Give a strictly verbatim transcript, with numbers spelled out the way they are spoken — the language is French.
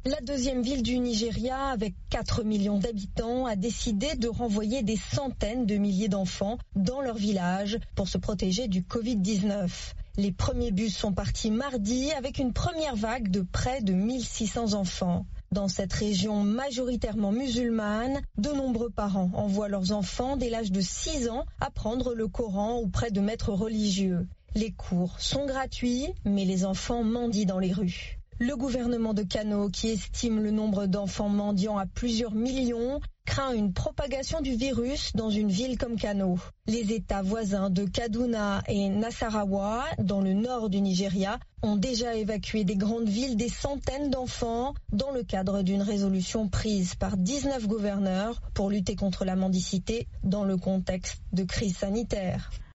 La deuxième ville du Nigeria, avec quatre millions d'habitants, a décidé de renvoyer des centaines de milliers d'enfants dans leur village pour se protéger du covid dix-neuf. Les premiers bus sont partis mardi avec une première vague de près de mille six cents enfants. Dans cette région majoritairement musulmane, de nombreux parents envoient leurs enfants dès l'âge de six ans apprendre le Coran auprès de maîtres religieux. Les cours sont gratuits, mais les enfants mendient dans les rues. Le gouvernement de Kano, qui estime le nombre d'enfants mendiants à plusieurs millions, craint une propagation du virus dans une ville comme Kano. Les États voisins de Kaduna et Nasarawa, dans le nord du Nigeria, ont déjà évacué des grandes villes des centaines d'enfants dans le cadre d'une résolution prise par dix-neuf gouverneurs pour lutter contre la mendicité dans le contexte de crise sanitaire.